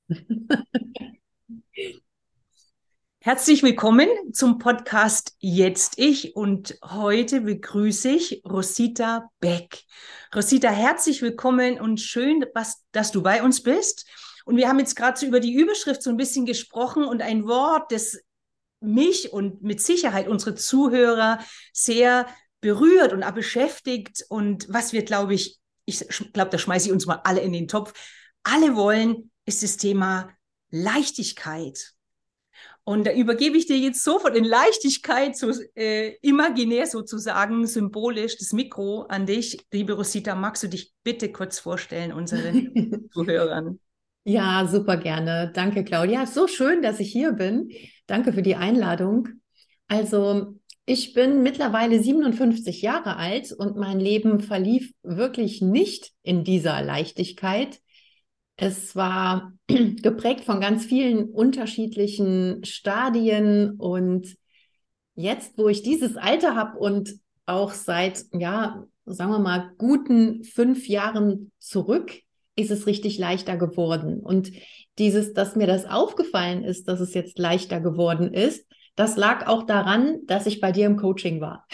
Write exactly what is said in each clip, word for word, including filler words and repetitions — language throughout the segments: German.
Herzlich willkommen zum Podcast Jetzt Ich und heute begrüße ich Rosita Beck. Rosita, herzlich willkommen und schön, was, dass du bei uns bist. Und wir haben jetzt gerade so über die Überschrift so ein bisschen gesprochen und ein Wort, das mich und mit Sicherheit unsere Zuhörer sehr berührt und auch beschäftigt und was wir, glaube ich, ich glaube, da schmeiße ich uns mal alle in den Topf, alle wollen, ist das Thema Leichtigkeit. Und da übergebe ich dir jetzt sofort in Leichtigkeit, so äh, imaginär sozusagen, symbolisch das Mikro an dich. Liebe Rosita, magst du dich bitte kurz vorstellen, unseren Zuhörern? Ja, super gerne. Danke, Claudia. So schön, dass ich hier bin. Danke für die Einladung. Also, ich bin mittlerweile siebenundfünfzig Jahre alt und mein Leben verlief wirklich nicht in dieser Leichtigkeit. Es war geprägt von ganz vielen unterschiedlichen Stadien und jetzt, wo ich dieses Alter habe und auch seit, ja, sagen wir mal, guten fünf Jahren zurück, ist es richtig leichter geworden. Und dieses, dass mir das aufgefallen ist, dass es jetzt leichter geworden ist, das lag auch daran, dass ich bei dir im Coaching war.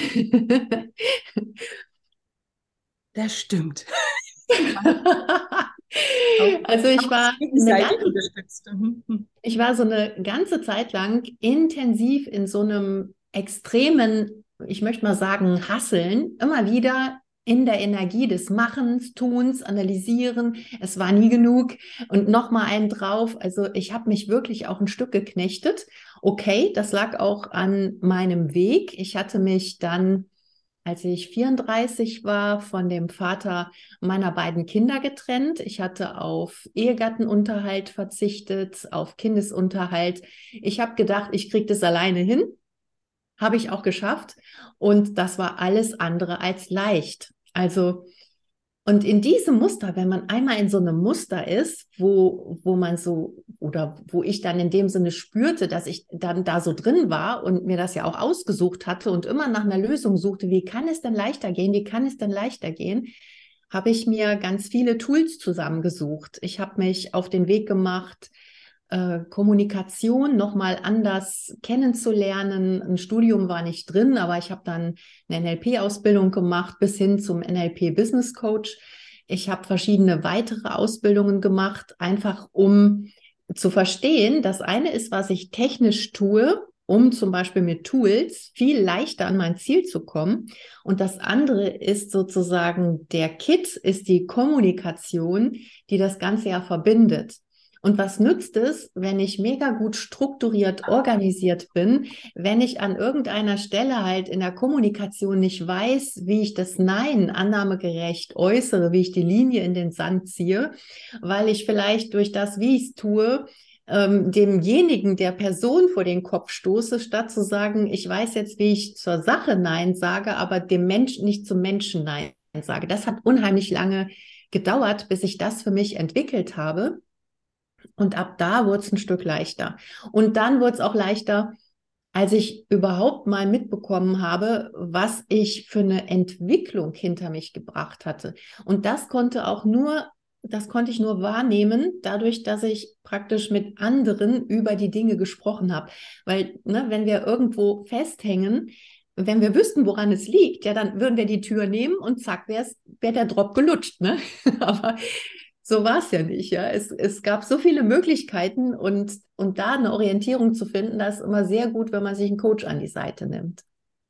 Das stimmt. Also ich war eine Gegenseitig ganze, unterstützt. Mhm. ich war so eine ganze Zeit lang intensiv in so einem extremen, ich möchte mal sagen, Hasseln, immer wieder in der Energie des Machens, Tuns, Analysieren. Es war nie genug und noch mal einen drauf. Also ich habe mich wirklich auch ein Stück geknechtet. Okay, das lag auch an meinem Weg. Ich hatte mich dann, als ich vierunddreißig war, von dem Vater meiner beiden Kinder getrennt. Ich hatte auf Ehegattenunterhalt verzichtet, auf Kindesunterhalt. Ich habe gedacht, ich kriege das alleine hin. Habe ich auch geschafft. Und das war alles andere als leicht. Also, und in diesem Muster, wenn man einmal in so einem Muster ist, wo, wo man so, oder wo ich dann in dem Sinne spürte, dass ich dann da so drin war und mir das ja auch ausgesucht hatte und immer nach einer Lösung suchte, wie kann es denn leichter gehen, wie kann es denn leichter gehen, habe ich mir ganz viele Tools zusammengesucht. Ich habe mich auf den Weg gemacht, äh, Kommunikation nochmal anders kennenzulernen. Ein Studium war nicht drin, aber ich habe dann eine N L P-Ausbildung gemacht bis hin zum N L P-Business Coach. Ich habe verschiedene weitere Ausbildungen gemacht, einfach um zu verstehen, das eine ist, was ich technisch tue, um zum Beispiel mit Tools viel leichter an mein Ziel zu kommen. Und das andere ist sozusagen der Kit, ist die Kommunikation, die das Ganze ja verbindet. Und was nützt es, wenn ich mega gut strukturiert, organisiert bin, wenn ich an irgendeiner Stelle halt in der Kommunikation nicht weiß, wie ich das Nein annahmegerecht äußere, wie ich die Linie in den Sand ziehe, weil ich vielleicht durch das, wie ich es tue, ähm, demjenigen, der Person vor den Kopf stoße, statt zu sagen, ich weiß jetzt, wie ich zur Sache Nein sage, aber dem Menschen nicht zum Menschen Nein sage. Das hat unheimlich lange gedauert, bis ich das für mich entwickelt habe. Und ab da wurde es ein Stück leichter. Und dann wurde es auch leichter, als ich überhaupt mal mitbekommen habe, was ich für eine Entwicklung hinter mich gebracht hatte. Und das konnte auch nur, das konnte ich nur wahrnehmen, dadurch, dass ich praktisch mit anderen über die Dinge gesprochen habe. Weil, ne, wenn wir irgendwo festhängen, wenn wir wüssten, woran es liegt, ja, dann würden wir die Tür nehmen und zack, wäre wär der Drop gelutscht, ne? Aber so war es ja nicht, ja. Es, es gab so viele Möglichkeiten und, und da eine Orientierung zu finden, das ist immer sehr gut, wenn man sich einen Coach an die Seite nimmt.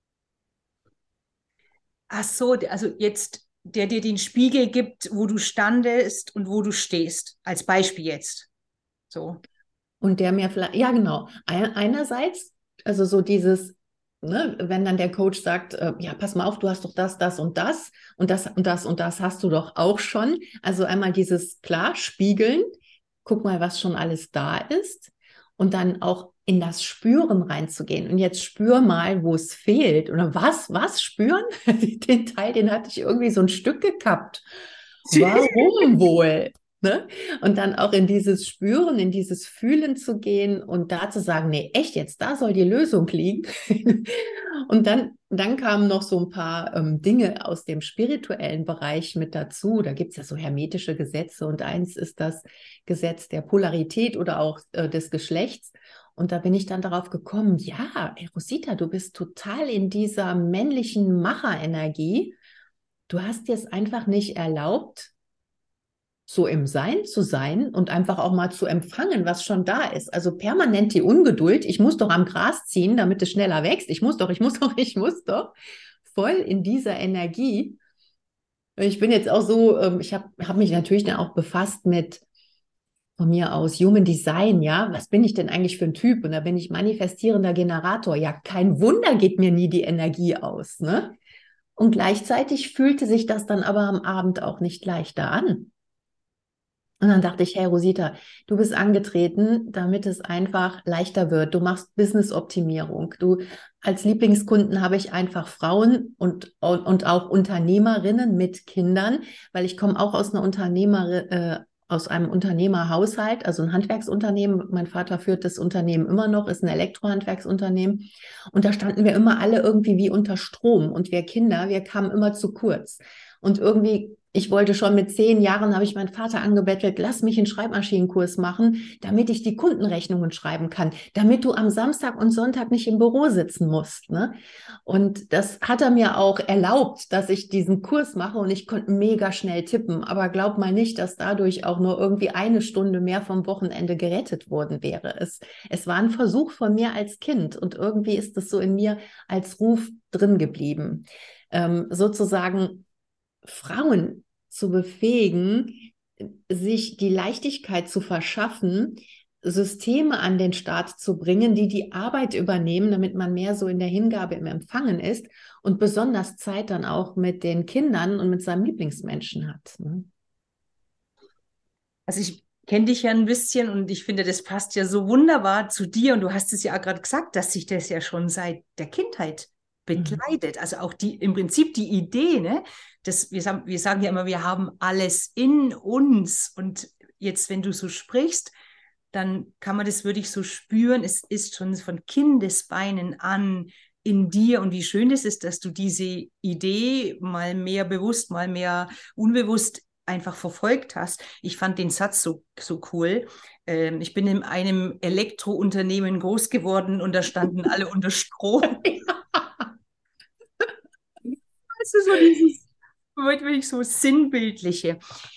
Ach so, also jetzt, der dir den Spiegel gibt, wo du standest und wo du stehst, als Beispiel jetzt. So. Und der mir vielleicht, ja genau, Ein, einerseits, also so dieses, ne, wenn dann der Coach sagt, äh, ja, pass mal auf, du hast doch das, das und das und das und das und das hast du doch auch schon. Also einmal dieses klar spiegeln, guck mal, was schon alles da ist und dann auch in das Spüren reinzugehen. Und jetzt spür mal, wo es fehlt. Oder was, was spüren? Den Teil, den hatte ich irgendwie so ein Stück gekappt. Warum wohl? Ne? Und dann auch in dieses Spüren, in dieses Fühlen zu gehen und da zu sagen, nee, echt jetzt, da soll die Lösung liegen. Und dann dann kamen noch so ein paar ähm, Dinge aus dem spirituellen Bereich mit dazu. Da gibt es ja so hermetische Gesetze und eins ist das Gesetz der Polarität oder auch äh, des Geschlechts. Und da bin ich dann darauf gekommen, ja, ey, Rosita, du bist total in dieser männlichen Macherenergie. Du hast dir es einfach nicht erlaubt, so im Sein zu sein und einfach auch mal zu empfangen, was schon da ist. Also permanent die Ungeduld. Ich muss doch am Gras ziehen, damit es schneller wächst. Ich muss doch, ich muss doch, ich muss doch. Voll in dieser Energie. Ich bin jetzt auch so, ähm, ich habe hab mich natürlich dann auch befasst mit von mir aus Human Design, ja. Was bin ich denn eigentlich für ein Typ? Und da bin ich manifestierender Generator. Ja, kein Wunder geht mir nie die Energie aus, ne? Und gleichzeitig fühlte sich das dann aber am Abend auch nicht leichter an. Und dann dachte ich, hey Rosita, du bist angetreten, damit es einfach leichter wird. Du machst Business-Optimierung. Du, als Lieblingskunden habe ich einfach Frauen und, und, und auch Unternehmerinnen mit Kindern, weil ich komme auch aus einer Unternehmer, äh, aus einem Unternehmerhaushalt, also ein Handwerksunternehmen. Mein Vater führt das Unternehmen immer noch, ist ein Elektrohandwerksunternehmen. Und da standen wir immer alle irgendwie wie unter Strom. Und wir Kinder, wir kamen immer zu kurz. Und irgendwie, ich wollte schon mit zehn Jahren, habe ich meinen Vater angebettelt, lass mich einen Schreibmaschinenkurs machen, damit ich die Kundenrechnungen schreiben kann, damit du am Samstag und Sonntag nicht im Büro sitzen musst, ne? Und das hat er mir auch erlaubt, dass ich diesen Kurs mache und ich konnte mega schnell tippen. Aber glaub mal nicht, dass dadurch auch nur irgendwie eine Stunde mehr vom Wochenende gerettet worden wäre. Es, es war ein Versuch von mir als Kind und irgendwie ist es so in mir als Ruf drin geblieben. Ähm, sozusagen Frauen zu befähigen, sich die Leichtigkeit zu verschaffen, Systeme an den Start zu bringen, die die Arbeit übernehmen, damit man mehr so in der Hingabe im Empfangen ist und besonders Zeit dann auch mit den Kindern und mit seinem Lieblingsmenschen hat. Ne? Also ich kenne dich ja ein bisschen und ich finde, das passt ja so wunderbar zu dir. Und du hast es ja gerade gesagt, dass sich das ja schon seit der Kindheit begleitet. Also auch die, im Prinzip die Idee, ne? Das, wir, sagen, wir sagen ja immer, wir haben alles in uns. Und jetzt, wenn du so sprichst, dann kann man das wirklich so spüren. Es ist schon von Kindesbeinen an in dir. Und wie schön es ist, dass du diese Idee mal mehr bewusst, mal mehr unbewusst einfach verfolgt hast. Ich fand den Satz so, so cool. Ähm, ich bin in einem Elektrounternehmen groß geworden und da standen alle unter Strom. Das ist so dieses, wirklich so sinnbildliche.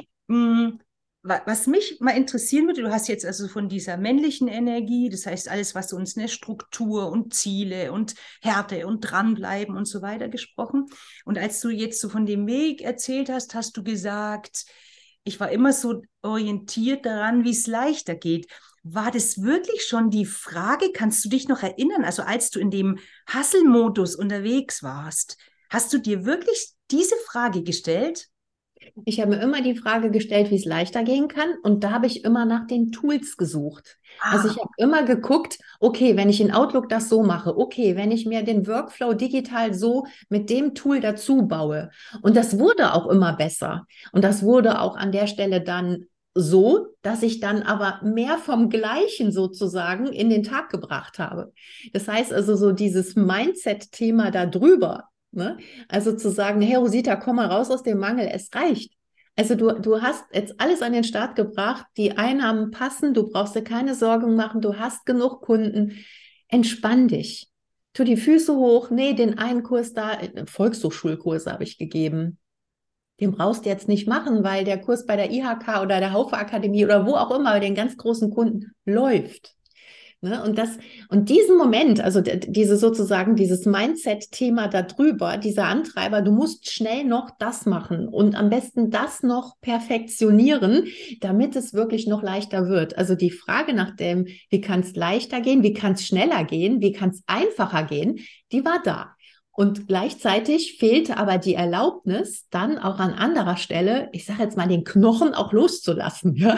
Was mich mal interessieren würde, du hast jetzt also von dieser männlichen Energie, das heißt alles, was uns, eine Struktur und Ziele und Härte und dranbleiben und so weiter gesprochen. Und als du jetzt so von dem Weg erzählt hast, hast du gesagt, ich war immer so orientiert daran, wie es leichter geht. War das wirklich schon die Frage? Kannst du dich noch erinnern? Also als du in dem Hustle-Modus unterwegs warst, hast du dir wirklich diese Frage gestellt? Ich habe mir immer die Frage gestellt, wie es leichter gehen kann. Und da habe ich immer nach den Tools gesucht. Also ich Ah, habe immer geguckt, okay, wenn ich in Outlook das so mache, okay, wenn ich mir den Workflow digital so mit dem Tool dazu baue. Und das wurde auch immer besser. Und das wurde auch an der Stelle dann so, dass ich dann aber mehr vom Gleichen sozusagen in den Tag gebracht habe. Das heißt also so dieses Mindset-Thema da drüber. Ne? Also zu sagen, hey Rosita, komm mal raus aus dem Mangel, es reicht. Also du, du hast jetzt alles an den Start gebracht, die Einnahmen passen, du brauchst dir keine Sorgen machen, du hast genug Kunden, entspann dich. Tu die Füße hoch, nee, den einen Kurs da, Volkshochschulkurse habe ich gegeben. Den brauchst du jetzt nicht machen, weil der Kurs bei der I H K oder der Haufe Akademie oder wo auch immer, bei den ganz großen Kunden läuft. Ne? Und das, und diesen Moment, also diese sozusagen, dieses Mindset-Thema darüber, dieser Antreiber, du musst schnell noch das machen und am besten das noch perfektionieren, damit es wirklich noch leichter wird. Also die Frage nach dem, wie kann es leichter gehen, wie kann es schneller gehen, wie kann es einfacher gehen, die war da. Und gleichzeitig fehlte aber die Erlaubnis, dann auch an anderer Stelle, ich sage jetzt mal, den Knochen auch loszulassen. Ja?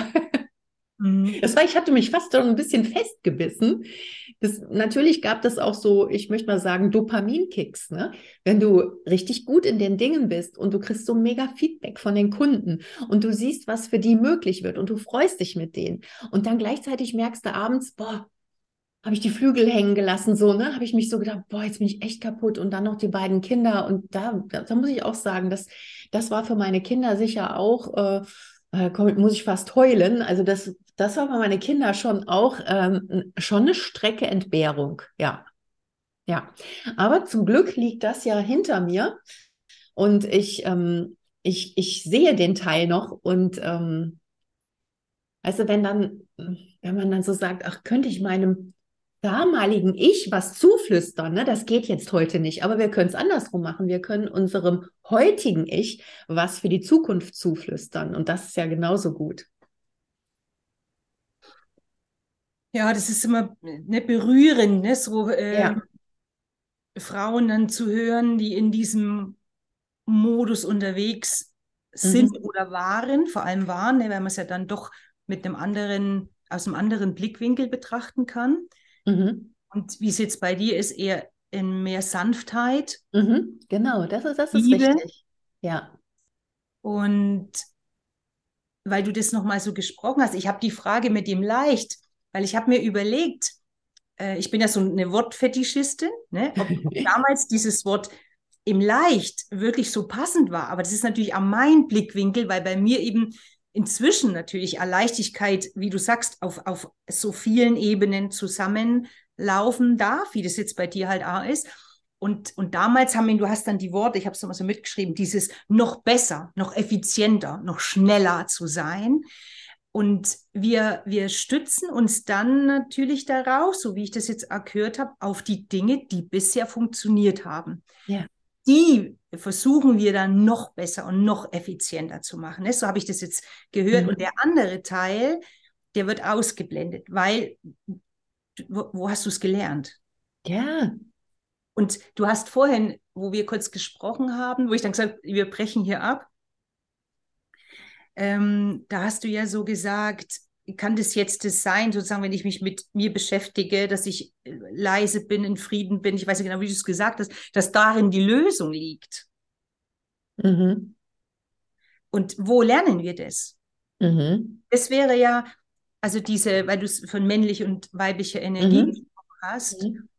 mhm. Das war, ich hatte mich fast schon ein bisschen festgebissen. Das, natürlich gab es auch so, ich möchte mal sagen, Dopaminkicks, ne? Wenn du richtig gut in den Dingen bist und du kriegst so mega Feedback von den Kunden und du siehst, was für die möglich wird und du freust dich mit denen. Und dann gleichzeitig merkst du abends, boah, habe ich die Flügel hängen gelassen, so, ne? Habe ich mich so gedacht, boah, jetzt bin ich echt kaputt. Und dann noch die beiden Kinder. Und da, da, da muss ich auch sagen, das, das war für meine Kinder sicher auch, äh, äh, komm, muss ich fast heulen. Also das, das war für meine Kinder schon auch ähm, schon eine Strecke Entbehrung. Ja, ja. Aber zum Glück liegt das ja hinter mir. Und ich, ähm, ich, ich sehe den Teil noch. Und ähm, also wenn dann, wenn man dann so sagt, ach, könnte ich meinem damaligen Ich was zuflüstern, ne? Das geht jetzt heute nicht, aber wir können es andersrum machen. Wir können unserem heutigen Ich was für die Zukunft zuflüstern und das ist ja genauso gut. Ja, das ist immer ne, berührend, ne? So äh, Ja. Frauen dann zu hören, die in diesem Modus unterwegs sind Mhm. oder waren, vor allem waren, ne, weil man es ja dann doch mit einem anderen, aus einem anderen Blickwinkel betrachten kann. Mhm. Und wie es jetzt bei dir ist, eher in mehr Sanftheit, Mhm. Genau, das ist, das ist Liebe. richtig. Ja. Und weil du das nochmal so gesprochen hast, ich habe die Frage mit dem leicht, weil ich habe mir überlegt, äh, ich bin ja so eine Wortfetischistin, ne, ob, ob damals dieses Wort im Leicht wirklich so passend war. Aber das ist natürlich auch mein Blickwinkel, weil bei mir eben inzwischen natürlich Leichtigkeit, wie du sagst, auf, auf so vielen Ebenen zusammenlaufen darf, wie das jetzt bei dir halt auch ist. Und, und damals haben wir, du hast dann die Worte, ich habe es nochmal so mitgeschrieben, dieses noch besser, noch effizienter, noch schneller zu sein. Und wir, wir stützen uns dann natürlich darauf, so wie ich das jetzt auch gehört habe, auf die Dinge, die bisher funktioniert haben. Ja. Die versuchen wir dann noch besser und noch effizienter zu machen. Ne? So habe ich das jetzt gehört. Und Mhm. der andere Teil, der wird ausgeblendet, weil, wo, wo hast du es gelernt? Ja. Und du hast vorhin, wo wir kurz gesprochen haben, wo ich dann gesagt habe, wir brechen hier ab, ähm, da hast du ja so gesagt, kann das jetzt das sein, sozusagen, wenn ich mich mit mir beschäftige, dass ich äh, leise bin, in Frieden bin, ich weiß nicht genau, wie du es gesagt hast, dass darin die Lösung liegt. Mhm. Und wo lernen wir das? Mhm. Das wäre ja, also diese, weil du es von männlich und weiblicher Energie Mhm. gesprochen hast, Mhm.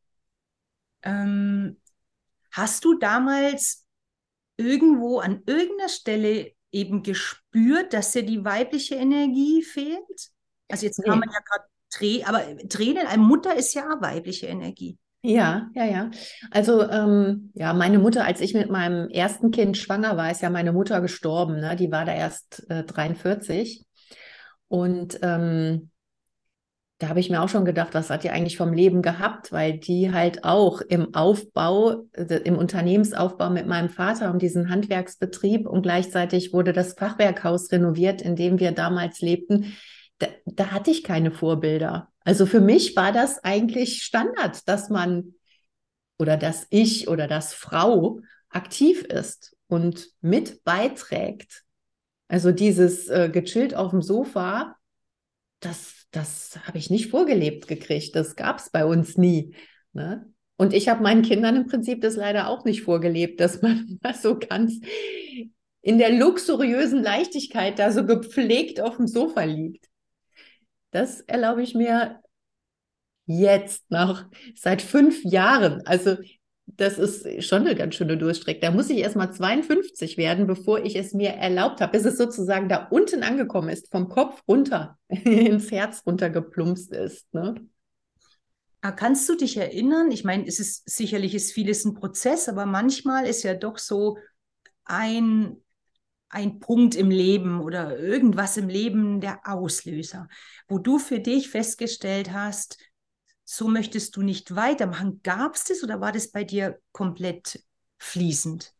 ähm, hast du damals irgendwo an irgendeiner Stelle eben gespürt, dass dir die weibliche Energie fehlt? Also jetzt kann man Nee. ja gerade Tränen, aber Tränen, eine Mutter ist ja auch weibliche Energie. Ja, ja, ja. Also ähm, ja, meine Mutter, als ich mit meinem ersten Kind schwanger war, ist ja meine Mutter gestorben. Ne? Die war da erst äh, dreiundvierzig. Und ähm, da habe ich mir auch schon gedacht, was hat die eigentlich vom Leben gehabt, weil die halt auch im Aufbau, äh, im Unternehmensaufbau mit meinem Vater und diesen Handwerksbetrieb und gleichzeitig wurde das Fachwerkhaus renoviert, in dem wir damals lebten. Da, da hatte ich keine Vorbilder. Also für mich war das eigentlich Standard, dass man oder dass ich oder dass Frau aktiv ist und mit beiträgt. Also dieses äh, gechillt auf dem Sofa, das, das habe ich nicht vorgelebt gekriegt. Das gab es bei uns nie. Ne? Und ich habe meinen Kindern im Prinzip das leider auch nicht vorgelebt, dass man mal so ganz in der luxuriösen Leichtigkeit da so gepflegt auf dem Sofa liegt. Das erlaube ich mir jetzt nach seit fünf Jahren. Also das ist schon eine ganz schöne Durchstrecke. Da muss ich erst mal zweiundfünfzig werden, bevor ich es mir erlaubt habe, bis es sozusagen da unten angekommen ist, vom Kopf runter, ins Herz runtergeplumpst ist. Ne? Ah, kannst du dich erinnern? Ich meine, es ist sicherlich ist vieles ein Prozess, aber manchmal ist ja doch so ein, ein Punkt im Leben oder irgendwas im Leben der Auslöser, wo du für dich festgestellt hast, so möchtest du nicht weitermachen. Gab es das oder war das bei dir komplett fließend?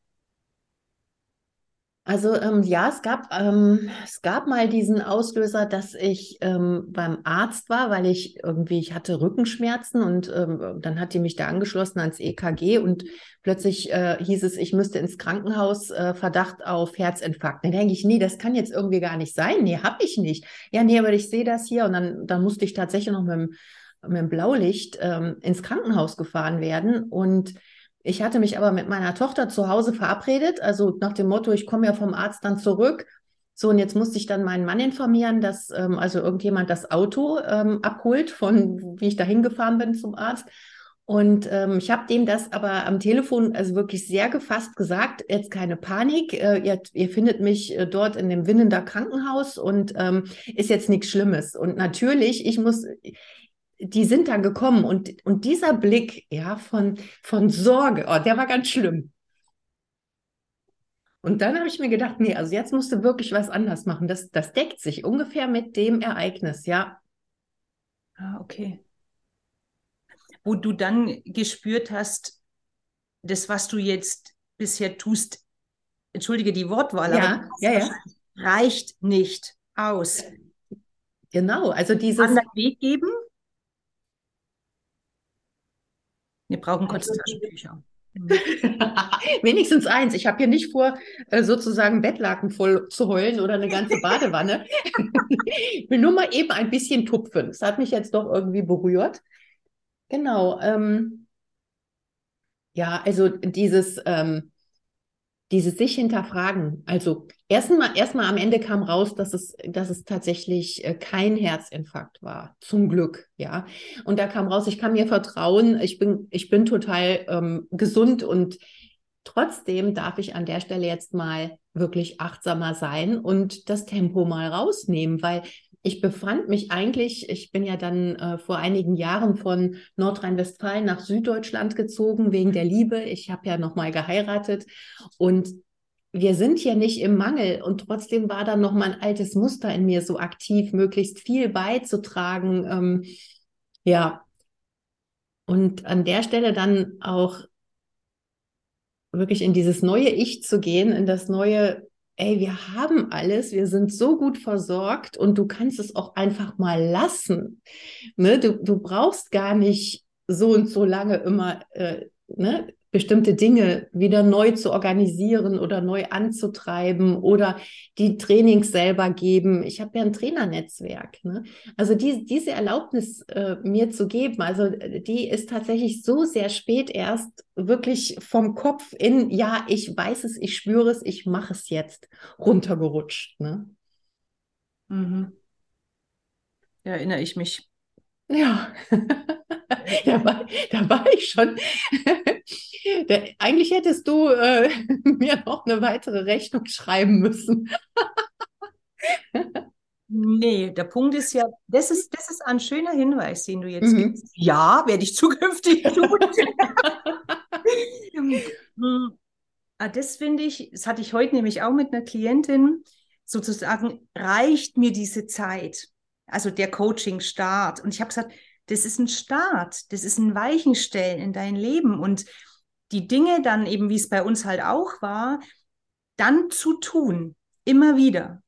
Also ähm, ja, es gab, ähm, es gab mal diesen Auslöser, dass ich ähm, beim Arzt war, weil ich irgendwie, ich hatte Rückenschmerzen und ähm, dann hat die mich da angeschlossen ans E K G und plötzlich äh, hieß es, ich müsste ins Krankenhaus, äh, Verdacht auf Herzinfarkt. Dann denke ich, nee, das kann jetzt irgendwie gar nicht sein. Nee, habe ich nicht. Ja, nee, aber ich sehe das hier und dann, dann musste ich tatsächlich noch mit dem, mit dem Blaulicht ähm, ins Krankenhaus gefahren werden und ich hatte mich aber mit meiner Tochter zu Hause verabredet, also nach dem Motto, ich komme ja vom Arzt dann zurück So, und jetzt musste ich dann meinen Mann informieren, dass ähm, also irgendjemand das Auto ähm, abholt, von wie ich da hingefahren bin zum Arzt. Und ähm, ich habe dem das aber am Telefon also wirklich sehr gefasst gesagt, jetzt keine Panik, äh, ihr, ihr findet mich äh, dort in dem Winnender Krankenhaus und ähm, ist jetzt nichts Schlimmes. Und natürlich, ich muss, die sind dann gekommen und, und dieser Blick, ja, von, von Sorge, oh, der war ganz schlimm. Und dann habe ich mir gedacht, nee, also jetzt musst du wirklich was anders machen. Das, das deckt sich ungefähr mit dem Ereignis, ja. Ah, okay. Wo du dann gespürt hast, das, was du jetzt bisher tust, entschuldige die Wortwahl, aber Ja, ja, ja. reicht nicht aus. Genau, also Einen dieses, anderen Weg geben? Wir brauchen kurz also Taschentücher. Mhm. wenigstens eins. Ich habe hier nicht vor, äh, sozusagen Bettlaken voll zu heulen oder eine ganze Badewanne. Ich will nur mal eben ein bisschen tupfen. Das hat mich jetzt doch irgendwie berührt. Genau. Ähm, ja, also dieses, ähm, dieses sich hinterfragen. Also erstmal, erstmal am Ende kam raus, dass es, dass es tatsächlich äh, kein Herzinfarkt war. Zum Glück, ja. Und da kam raus, ich kann mir vertrauen. Ich bin, ich bin total ähm, gesund und trotzdem darf ich an der Stelle jetzt mal wirklich achtsamer sein und das Tempo mal rausnehmen, weil ich befand mich eigentlich, ich bin ja dann äh, vor einigen Jahren von Nordrhein-Westfalen nach Süddeutschland gezogen wegen der Liebe. Ich habe ja nochmal geheiratet und wir sind hier nicht im Mangel und trotzdem war dann noch mal ein altes Muster in mir so aktiv, möglichst viel beizutragen. Ähm, ja, und an der Stelle dann auch wirklich in dieses neue Ich zu gehen, in das neue, ey, wir haben alles, wir sind so gut versorgt und du kannst es auch einfach mal lassen. Ne? Du, du brauchst gar nicht so und so lange immer äh, ne? bestimmte Dinge wieder neu zu organisieren oder neu anzutreiben oder die Trainings selber geben. Ich habe ja ein Trainernetzwerk. Ne? Also die, diese Erlaubnis äh, mir zu geben, also die ist tatsächlich so sehr spät erst wirklich vom Kopf in, ja, ich weiß es, ich spüre es, ich mache es jetzt runtergerutscht. Ne? Mhm. Da erinnere ich mich. Ja, da war, da war ich schon. Da, eigentlich hättest du äh, mir noch eine weitere Rechnung schreiben müssen. Nee, der Punkt ist ja, das ist, das ist ein schöner Hinweis, den du jetzt Mhm. gibst. Ja, werde ich zukünftig tun. Mm, ah, das finde ich, das hatte ich heute nämlich auch mit einer Klientin, sozusagen, reicht mir diese Zeit, also der Coaching-Start. Und ich habe gesagt, das ist ein Start, das ist ein Weichenstellen in dein Leben. Und die Dinge dann eben, wie es bei uns halt auch war, dann zu tun, immer wieder.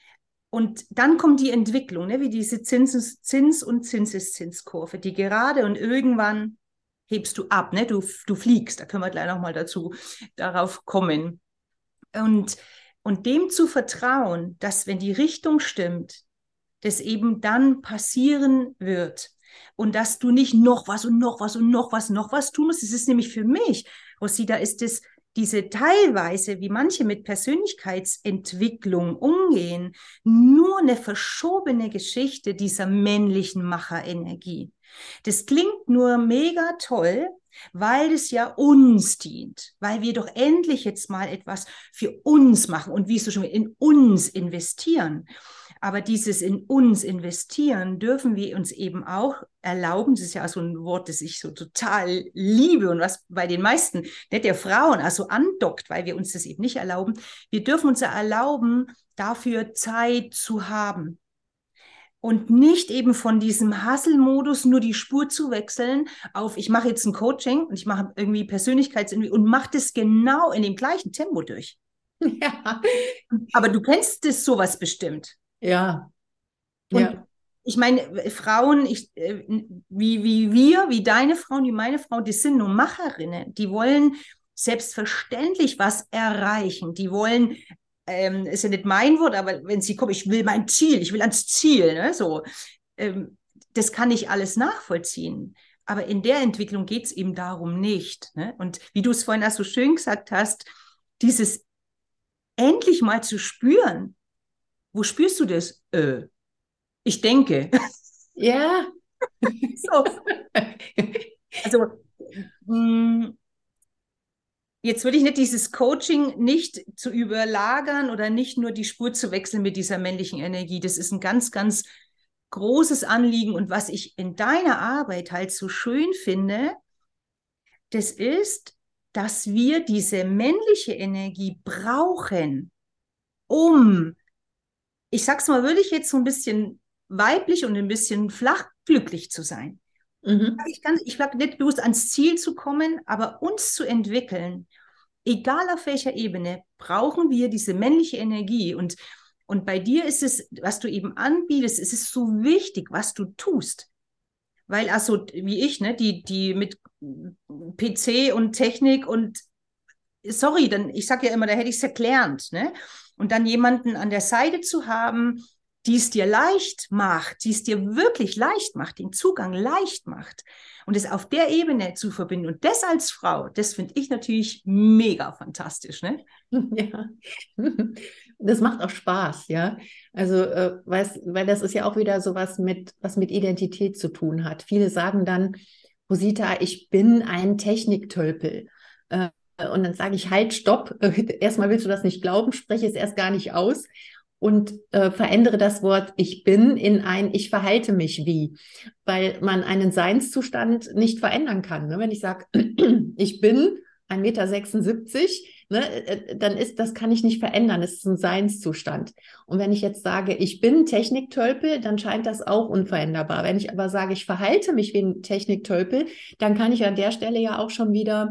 Und dann kommt die Entwicklung, ne, wie diese Zins, Zins- und Zinseszinskurve, die gerade und irgendwann hebst du ab, ne, du, du fliegst, da können wir gleich nochmal dazu darauf kommen. Und, und dem zu vertrauen, dass wenn die Richtung stimmt, das eben dann passieren wird und dass du nicht noch was und noch was und noch was, noch was tun musst. Es ist nämlich für mich, Rosita, ist es diese teilweise, wie manche mit Persönlichkeitsentwicklung umgehen, nur eine verschobene Geschichte dieser männlichen Macherenergie. Das klingt nur mega toll, weil es ja uns dient, weil wir doch endlich jetzt mal etwas für uns machen und wie es so schon in uns investieren. Aber dieses in uns investieren dürfen wir uns eben auch erlauben. Das ist ja so ein Wort, das ich so total liebe und was bei den meisten, nicht der Frauen, also andockt, weil wir uns das eben nicht erlauben. Wir dürfen uns erlauben, dafür Zeit zu haben. Und nicht eben von diesem Hustle-Modus nur die Spur zu wechseln auf, ich mache jetzt ein Coaching und ich mache irgendwie Persönlichkeitsentwicklung und mache das genau in dem gleichen Tempo durch. Ja, Aber du kennst das sowas bestimmt. ja, Und ja. ich meine, Frauen, ich, äh, wie, wie wir, wie deine Frauen, wie meine Frau, die sind nur Macherinnen. Die wollen selbstverständlich was erreichen. Die wollen, ähm, ist ja nicht mein Wort, aber wenn sie kommen, ich will mein Ziel, ich will ans Ziel, ne? So, ähm, das kann ich alles nachvollziehen. Aber in der Entwicklung geht es eben darum nicht. Ne? Und wie du es vorhin auch so schön gesagt hast, dieses endlich mal zu spüren, wo spürst du das? Äh, ich denke. Ja. So. Also, mh, jetzt will ich nicht dieses Coaching nicht zu überlagern oder nicht nur die Spur zu wechseln mit dieser männlichen Energie. Das ist ein ganz, ganz großes Anliegen. Und was ich in deiner Arbeit halt so schön finde, das ist, dass wir diese männliche Energie brauchen, um, ich sag's mal, würde ich jetzt so ein bisschen weiblich und ein bisschen flach glücklich zu sein. Mhm. Ich kann, ich sage nicht bloß ans Ziel zu kommen, aber uns zu entwickeln, egal auf welcher Ebene, brauchen wir diese männliche Energie. Und, und bei dir ist es, was du eben anbietest, es ist so wichtig, was du tust. Weil, also wie ich, ne, die, die mit P C und Technik und sorry, dann, ich sage ja immer, da hätte ich es erklärt, ne? Und dann jemanden an der Seite zu haben, die es dir leicht macht, die es dir wirklich leicht macht, den Zugang leicht macht und es auf der Ebene zu verbinden. Und das als Frau, das finde ich natürlich mega fantastisch, ne? Ja, das macht auch Spaß, ja. Also, äh, weiß, weil das ist ja auch wieder sowas mit, was mit Identität zu tun hat. Viele sagen dann, Rosita, ich bin ein Techniktölpel. Äh, und dann sage ich, halt, stopp. Erstmal willst du das nicht glauben, spreche es erst gar nicht aus und äh, verändere das Wort ich bin in ein ich verhalte mich wie, weil man einen Seinszustand nicht verändern kann. Ne? Wenn ich sage, ich bin ein Meter sechsundsiebzig, ne, dann ist, das kann ich nicht verändern. Das ist ein Seinszustand. Und wenn ich jetzt sage, ich bin Techniktölpel, dann scheint das auch unveränderbar. Wenn ich aber sage, ich verhalte mich wie ein Techniktölpel, dann kann ich an der Stelle ja auch schon wieder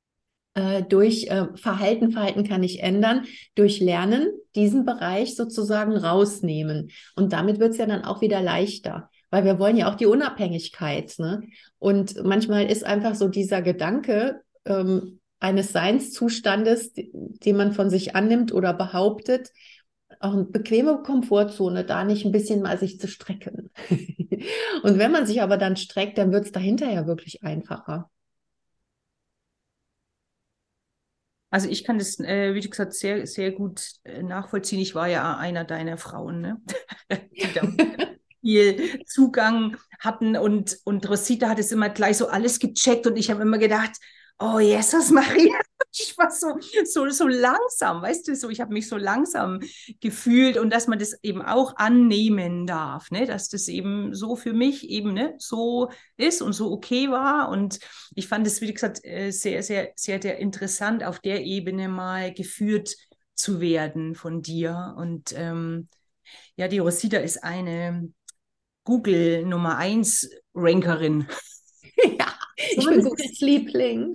äh, durch äh, Verhalten, Verhalten kann ich ändern, durch Lernen diesen Bereich sozusagen rausnehmen. Und damit wird es ja dann auch wieder leichter. Weil wir wollen ja auch die Unabhängigkeit. Ne? Und manchmal ist einfach so dieser Gedanke, ähm, eines Seinszustandes, den man von sich annimmt oder behauptet, auch eine bequeme Komfortzone, da nicht ein bisschen mal sich zu strecken. Und wenn man sich aber dann streckt, dann wird es dahinter ja wirklich einfacher. Also ich kann das, äh, wie du gesagt, sehr, sehr gut äh, nachvollziehen. Ich war ja einer deiner Frauen, ne? Die da viel Zugang hatten und, und Rosita hat es immer gleich so alles gecheckt und ich habe immer gedacht, oh Jesus Maria, ich war so, so, so langsam, weißt du, so, ich habe mich so langsam gefühlt und dass man das eben auch annehmen darf, ne, dass das eben so für mich eben, ne, so ist und so okay war und ich fand es, wie gesagt, sehr, sehr, sehr, sehr interessant, auf der Ebene mal geführt zu werden von dir und ähm, ja, die Rosita ist eine Google Nummer eins Rankerin. Ja, ich bin Googles Liebling.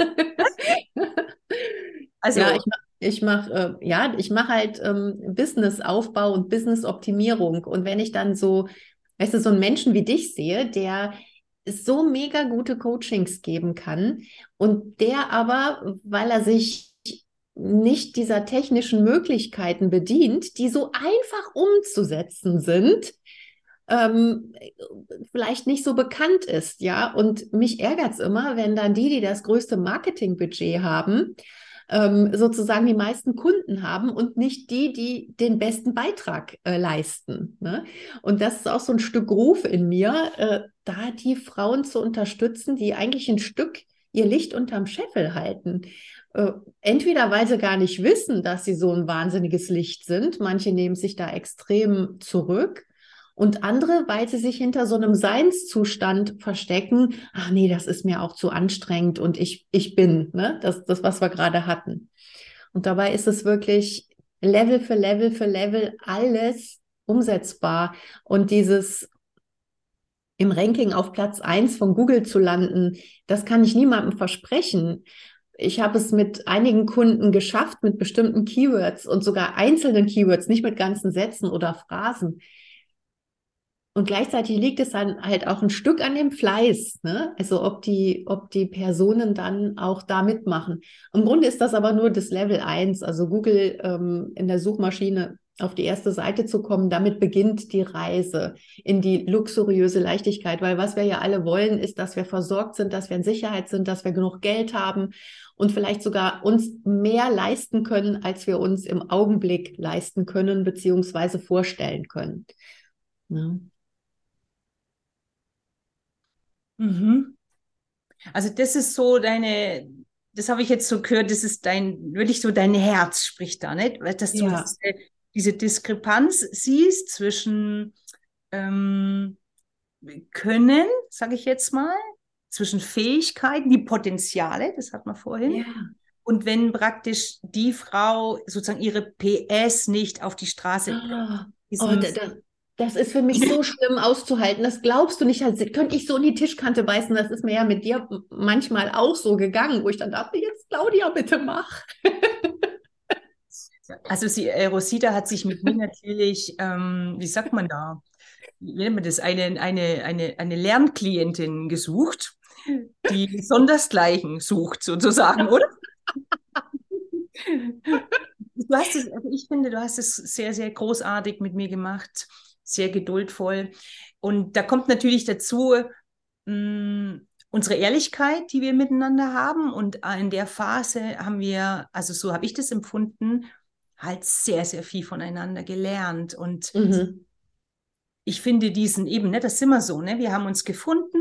Also, ja, ich mache ich mach, äh, ja, ich mach halt ähm, Businessaufbau und Businessoptimierung. Und wenn ich dann so, weißt du, so einen Menschen wie dich sehe, der so mega gute Coachings geben kann und der aber, weil er sich nicht dieser technischen Möglichkeiten bedient, die so einfach umzusetzen sind, ähm, vielleicht nicht so bekannt ist, ja. Und mich ärgert es immer, wenn dann die, die das größte Marketingbudget haben, ähm, sozusagen die meisten Kunden haben und nicht die, die den besten Beitrag äh, leisten. Ne? Und das ist auch so ein Stück Ruf in mir, äh, da die Frauen zu unterstützen, die eigentlich ein Stück ihr Licht unterm Scheffel halten. Äh, entweder weil sie gar nicht wissen, dass sie so ein wahnsinniges Licht sind, manche nehmen sich da extrem zurück, und andere, weil sie sich hinter so einem Seinszustand verstecken, ach nee, das ist mir auch zu anstrengend und ich, ich bin, ne? Das, das, was wir gerade hatten. Und dabei ist es wirklich Level für Level für Level alles umsetzbar. Und dieses im Ranking auf Platz eins von Google zu landen, das kann ich niemandem versprechen. Ich habe es mit einigen Kunden geschafft, mit bestimmten Keywords und sogar einzelnen Keywords, nicht mit ganzen Sätzen oder Phrasen. Und gleichzeitig liegt es dann halt auch ein Stück an dem Fleiß, ne? Also ob die, ob die Personen dann auch da mitmachen. Im Grunde ist das aber nur das Level eins. Also Google ähm, in der Suchmaschine auf die erste Seite zu kommen. Damit beginnt die Reise in die luxuriöse Leichtigkeit, weil was wir ja alle wollen, ist, dass wir versorgt sind, dass wir in Sicherheit sind, dass wir genug Geld haben und vielleicht sogar uns mehr leisten können, als wir uns im Augenblick leisten können, beziehungsweise vorstellen können. Ja. Mhm. Also das ist so deine, das habe ich jetzt so gehört, das ist dein, wirklich so dein Herz spricht da, nicht? Weil dass du Ja. diese, diese Diskrepanz siehst zwischen ähm, Können, sage ich jetzt mal, zwischen Fähigkeiten, die Potenziale, das hat man vorhin, Ja. und wenn praktisch die Frau sozusagen ihre P S nicht auf die Straße bringt. Ah, oh, Diesen, da, da, das ist für mich so schlimm auszuhalten. Das glaubst du nicht. Also, könnte ich so in die Tischkante beißen. Das ist mir ja mit dir manchmal auch so gegangen, wo ich dann dachte, jetzt Claudia, bitte mach. also sie, äh, Rosita hat sich mit mir natürlich, ähm, wie sagt man da, wie nennt man das, eine, eine, eine, eine Lernklientin gesucht, die sondersgleichen sucht, sozusagen, oder? Du hast es, also ich finde, du hast es sehr, sehr großartig mit mir gemacht, sehr geduldvoll. Und da kommt natürlich dazu mh, unsere Ehrlichkeit, die wir miteinander haben. Und in der Phase haben wir, also so habe ich das empfunden, halt sehr, sehr viel voneinander gelernt. Und Mhm. ich finde diesen eben, ne, das sind wir so, ne? Wir haben uns gefunden.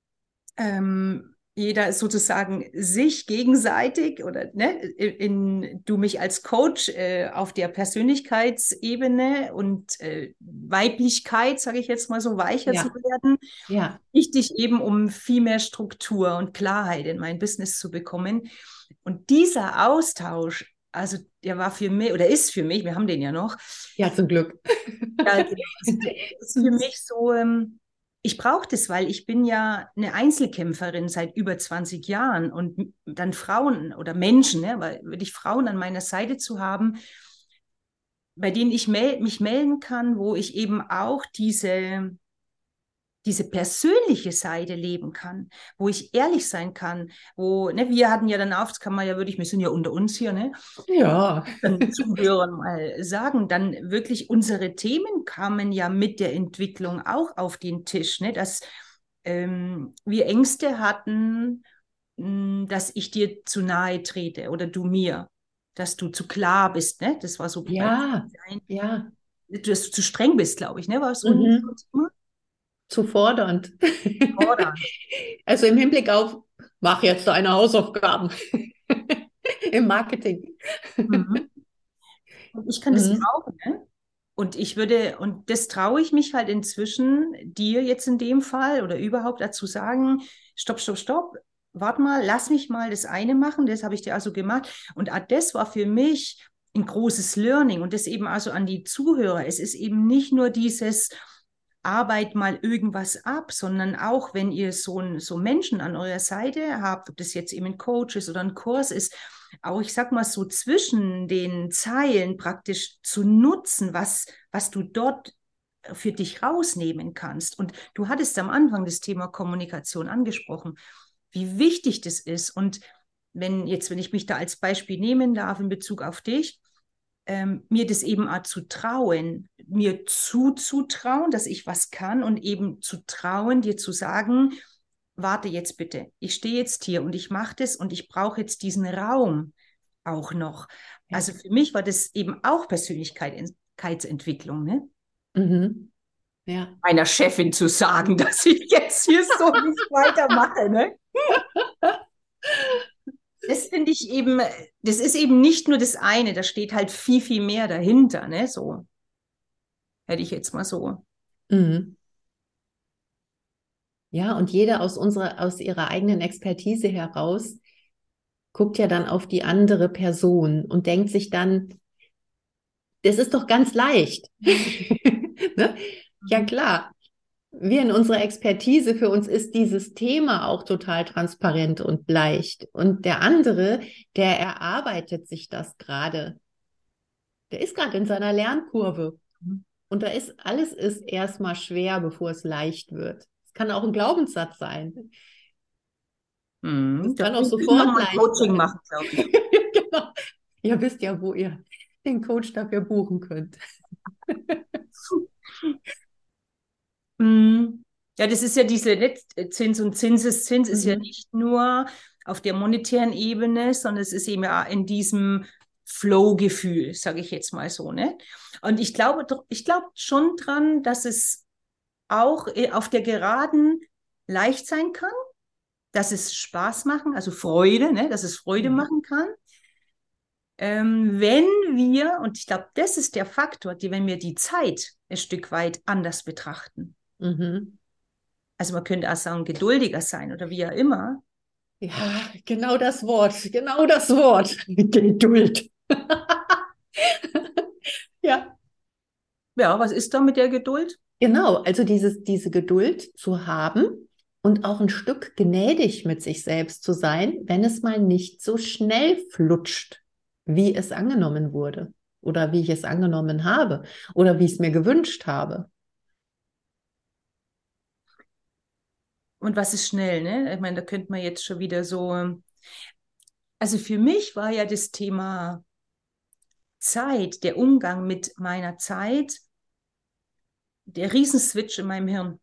Ähm, jeder ist sozusagen sich gegenseitig oder ne, in, du mich als Coach äh, auf der Persönlichkeitsebene und äh, Weiblichkeit, sage ich jetzt mal so, weicher Ja. zu werden. Ja. Ich dich eben, um viel mehr Struktur und Klarheit in mein Business zu bekommen. Und dieser Austausch, also der war für mich oder ist für mich, wir haben den ja noch, Ja, zum Glück. ja, genau. Also der ist für mich so, ähm, ich brauche das, weil ich bin ja eine Einzelkämpferin seit über zwanzig Jahren und dann Frauen oder Menschen, ne, weil wirklich Frauen an meiner Seite zu haben, bei denen ich mel mich melden kann, wo ich eben auch diese, diese persönliche Seite leben kann, wo ich ehrlich sein kann, wo, ne, wir hatten ja dann auf, das kann man ja wirklich, wir sind ja unter uns hier, ne, Ja. den Zuhörern mal sagen, dann wirklich unsere Themen kamen ja mit der Entwicklung auch auf den Tisch, ne? Dass ähm, wir Ängste hatten, mh, dass ich dir zu nahe trete oder du mir, dass du zu klar bist, ne? Das war so bei Ja. Ja. dass du zu streng bist, glaube ich, ne? War es so ein Mhm. Thema? Zu fordernd. Fordern. Also im Hinblick auf, mach jetzt deine Hausaufgaben im Marketing. Mhm. Und ich kann das Mhm. auch, ne? Und ich würde, und das traue ich mich halt inzwischen, dir jetzt in dem Fall oder überhaupt dazu sagen, stopp, stopp, stopp, warte mal, lass mich mal das eine machen, das habe ich dir also gemacht. Und ah, das war für mich ein großes Learning und das eben also an die Zuhörer. Es ist eben nicht nur dieses Arbeit mal irgendwas ab, sondern auch, wenn ihr so, ein, so Menschen an eurer Seite habt, ob das jetzt eben ein Coach ist oder ein Kurs ist, auch ich sag mal so zwischen den Zeilen praktisch zu nutzen, was, was du dort für dich rausnehmen kannst. Und du hattest am Anfang das Thema Kommunikation angesprochen, wie wichtig das ist. Und wenn jetzt, wenn ich mich da als Beispiel nehmen darf in Bezug auf dich, ähm, mir das eben auch zu trauen, mir zuzutrauen, dass ich was kann und eben zu trauen, dir zu sagen, warte jetzt bitte, ich stehe jetzt hier und ich mache das und ich brauche jetzt diesen Raum auch noch. Ja. Also für mich war das eben auch Persönlichkeitsentwicklung, ne? Mhm. Ja. Meiner Chefin zu sagen, dass ich jetzt hier so nicht weitermache, ne? Das finde ich eben, das ist eben nicht nur das eine, da steht halt viel, viel mehr dahinter, ne? So hätte ich jetzt mal so. Mhm. Ja, und jeder aus unserer, aus ihrer eigenen Expertise heraus guckt ja dann auf die andere Person und denkt sich dann, das ist doch ganz leicht. Ne? Ja, Mhm. klar. Wir in unserer Expertise, für uns ist dieses Thema auch total transparent und leicht. Und der andere, der erarbeitet sich das gerade. Der ist gerade in seiner Lernkurve. Und da ist, alles ist erstmal schwer, bevor es leicht wird. Es kann auch ein Glaubenssatz sein. Mhm. Es Da kann auch müssen wir sofort nochmal leicht Coaching sein. machen, glaube ich. Genau. Ihr wisst ja, wo ihr den Coach dafür buchen könnt. Mm, Ja, das ist ja diese Net- Zins und Zinseszins ist ja Mhm. nicht nur auf der monetären Ebene, sondern es ist eben ja in diesem Flow-Gefühl, sage ich jetzt mal so, ne? Und ich glaube, doch- ich glaube schon dran, dass es auch äh, auf der Geraden leicht sein kann, dass es Spaß machen, also Freude, ne? Dass es Freude Ja. machen kann. Ähm, wenn wir, und ich glaube, das ist der Faktor, die, wenn wir die Zeit ein Stück weit anders betrachten. Mhm. Also man könnte auch sagen, geduldiger sein oder wie auch immer. Ja, genau das Wort, genau das Wort. Geduld. Ja, Ja, was ist da mit der Geduld? genau. Also dieses, diese Geduld zu haben und auch ein Stück gnädig mit sich selbst zu sein, wenn es mal nicht so schnell flutscht, wie es angenommen wurde oder wie ich es angenommen habe oder wie ich es mir gewünscht habe. Und was ist schnell, ne? Ich meine, da könnte man jetzt schon wieder so. Also für mich war ja das Thema Zeit, der Umgang mit meiner Zeit, der Riesenswitch in meinem Hirn.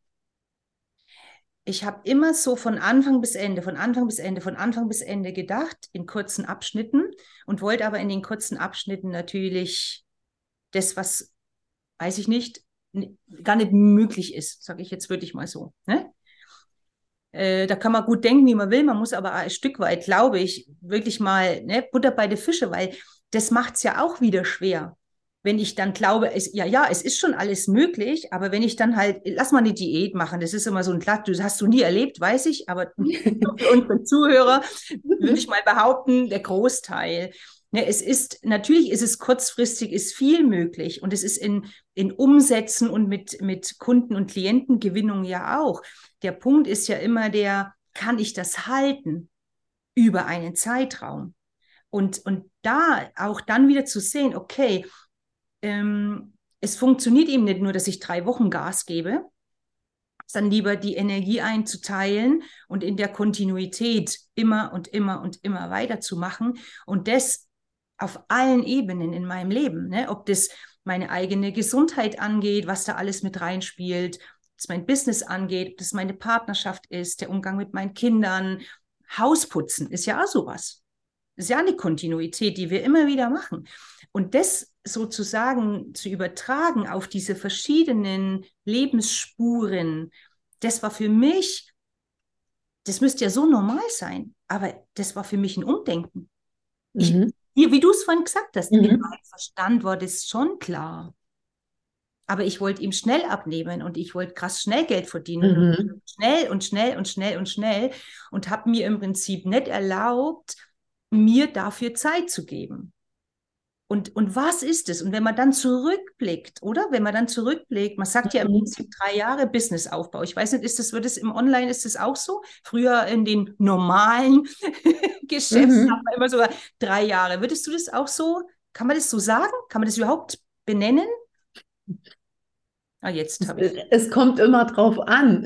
Ich habe immer so von Anfang bis Ende, von Anfang bis Ende, von Anfang bis Ende gedacht, in kurzen Abschnitten und wollte aber in den kurzen Abschnitten natürlich das, was, weiß ich nicht, gar nicht möglich ist, sage ich jetzt wirklich mal so. Ne? Äh, da kann man gut denken, wie man will, man muss aber ein Stück weit, glaube ich, wirklich mal ne, Butter bei den Fische, weil das macht es ja auch wieder schwer. Wenn ich dann glaube, es, ja, ja, es ist schon alles möglich, aber wenn ich dann halt, lass mal eine Diät machen, das ist immer so ein Glatt, das hast du nie erlebt, weiß ich, aber für unsere Zuhörer würde ich mal behaupten, der Großteil. Ne, es ist, natürlich ist es kurzfristig, ist viel möglich und es ist in, in Umsätzen und mit, mit Kunden- und Klientengewinnung ja auch. Der Punkt ist ja immer der, kann ich das halten über einen Zeitraum? Und, und da auch dann wieder zu sehen, okay, ähm, es funktioniert eben nicht nur, dass ich drei Wochen Gas gebe, sondern lieber die Energie einzuteilen und in der Kontinuität immer und immer und immer weiterzumachen und das auf allen Ebenen in meinem Leben, ne? Ob das meine eigene Gesundheit angeht, was da alles mit reinspielt, was mein Business angeht, ob das meine Partnerschaft ist, der Umgang mit meinen Kindern, Hausputzen ist ja auch sowas. Ist ja eine Kontinuität, die wir immer wieder machen. Und das sozusagen zu übertragen auf diese verschiedenen Lebensspuren, das war für mich, das müsste ja so normal sein, aber das war für mich ein Umdenken. Ich, Mhm. wie, wie du es vorhin gesagt hast, in Mhm. meinem Verstand war das schon klar. Aber ich wollte ihm schnell abnehmen und ich wollte krass schnell Geld verdienen und Mhm. schnell und schnell und schnell und schnell und habe mir im Prinzip nicht erlaubt, mir dafür Zeit zu geben. Und, und was ist es? Und wenn man dann zurückblickt, oder? Wenn man dann zurückblickt, man sagt ja im Mhm. Prinzip drei Jahre Businessaufbau. Ich weiß nicht, ist das, wird es im Online, ist das auch so? Früher in den normalen Geschäften hat Mhm. man immer sogar drei Jahre. Würdest du das auch so, kann man das so sagen? Kann man das überhaupt benennen? Ah, jetzt Es, habe ich. es kommt immer drauf an.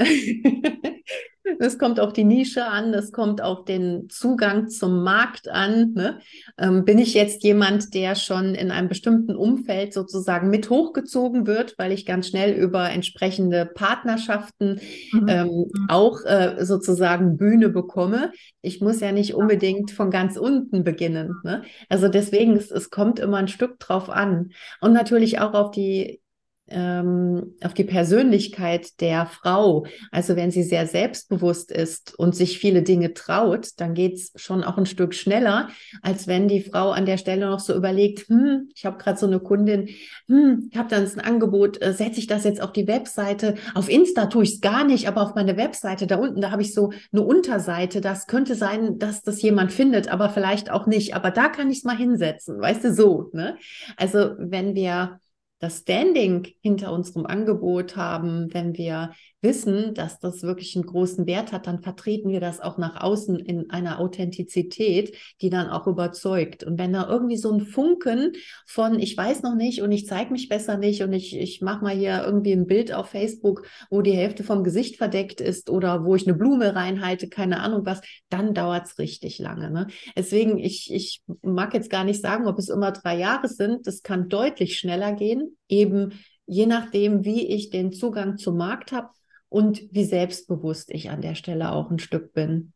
Es kommt auf die Nische an, es kommt auf den Zugang zum Markt an. Ne? Ähm, bin ich jetzt jemand, der schon in einem bestimmten Umfeld sozusagen mit hochgezogen wird, weil ich ganz schnell über entsprechende Partnerschaften Mhm. ähm, Mhm. auch äh, sozusagen Bühne bekomme? Ich muss ja nicht unbedingt von ganz unten beginnen. Ne? Also deswegen, es, es kommt immer ein Stück drauf an. Und natürlich auch auf die ähm, auf die Persönlichkeit der Frau. Also wenn sie sehr selbstbewusst ist und sich viele Dinge traut, dann geht es schon auch ein Stück schneller, als wenn die Frau an der Stelle noch so überlegt, hm, ich habe gerade so eine Kundin, hm, ich habe dann ein Angebot, äh, setze ich das jetzt auf die Webseite? Auf Insta tue ich es gar nicht, aber auf meine Webseite da unten, da habe ich so eine Unterseite. Das könnte sein, dass das jemand findet, aber vielleicht auch nicht. Aber da kann ich es mal hinsetzen, weißt du, so. Ne? Also wenn wir das Standing hinter unserem Angebot haben, wenn wir wissen, dass das wirklich einen großen Wert hat, dann vertreten wir das auch nach außen in einer Authentizität, die dann auch überzeugt. Und wenn da irgendwie so ein Funken von ich weiß noch nicht und ich zeige mich besser nicht und ich, ich mache mal hier irgendwie ein Bild auf Facebook, wo die Hälfte vom Gesicht verdeckt ist oder wo ich eine Blume reinhalte, keine Ahnung was, dann dauert es richtig lange. Ne? Deswegen, ich, ich mag jetzt gar nicht sagen, ob es immer drei Jahre sind. Das kann deutlich schneller gehen, eben je nachdem, wie ich den Zugang zum Markt habe und wie selbstbewusst ich an der Stelle auch ein Stück bin.